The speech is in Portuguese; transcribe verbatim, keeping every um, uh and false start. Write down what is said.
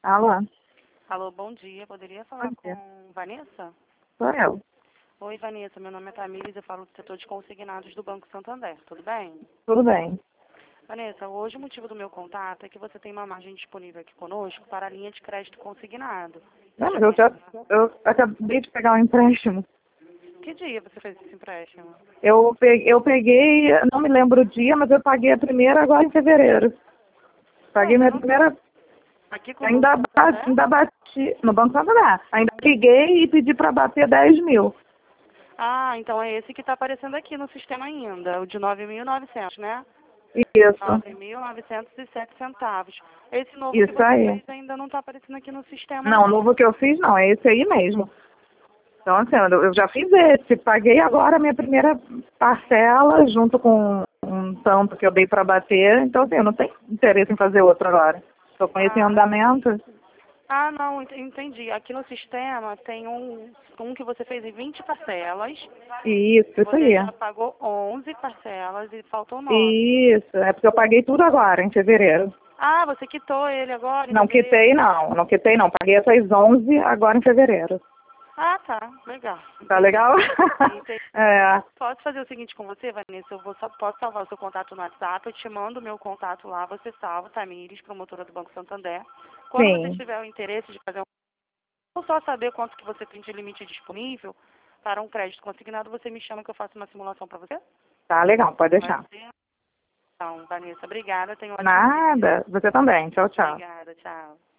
Alô? Alô, bom dia. Poderia falar Bom dia. com Vanessa? Sou eu. Oi, Vanessa. Meu nome é Tamires, eu falo do setor de consignados do Banco Santander. Tudo bem? Tudo bem. Vanessa, hoje o motivo do meu contato é que você tem uma margem disponível aqui conosco para a linha de crédito consignado. Você Não, já mas eu já conhece? eu acabei de pegar um empréstimo. Que dia você fez esse empréstimo? Eu peguei, eu peguei, não me lembro o dia, mas eu paguei a primeira agora em fevereiro. Ué, Paguei você minha não primeira, aqui com o Banco ainda, ba- Santander? ainda bati no Banco Santander. Ainda liguei e pedi para bater dez mil. Ah, então é esse que está aparecendo aqui no sistema ainda, o de nove mil e novecentos, né? Isso, nove mil novecentos e sete centavos. Esse novo que isso você aí. fez ainda não está aparecendo aqui no sistema, Não, o não. novo que eu fiz não, é esse aí mesmo. Então, assim, eu eu já fiz esse. Paguei agora a minha primeira parcela, junto com um tanto que eu dei para bater. Então, assim, eu não tenho interesse em fazer outro agora. Estou com esse em Ah, andamento. Ah, não, ent- entendi. Aqui no sistema tem um, um que você fez em vinte parcelas. Isso, isso Você aí. já pagou onze parcelas e faltou nove. Isso, é porque eu paguei tudo agora, em fevereiro. Ah, você quitou ele agora em Não fevereiro? quitei, não. Não quitei, não. Paguei essas onze agora em fevereiro. Ah, tá. Legal. Tá Entendi. legal? Entendi. É, Posso fazer o seguinte com você, Vanessa? Eu vou, só- posso salvar o seu contato no WhatsApp, eu te mando o meu contato lá, você salva, Tamires, promotora do Banco Santander. Quando você sim. tiver o interesse de fazer um... Ou só saber quanto que você tem de limite disponível para um crédito consignado, você me chama que eu faço uma simulação para você? Tá legal, pode Pode deixar. ser? Então, Vanessa, obrigada. Tenha um ótimo dia. Nada. Você também. Tchau, tchau. Obrigada. Tchau.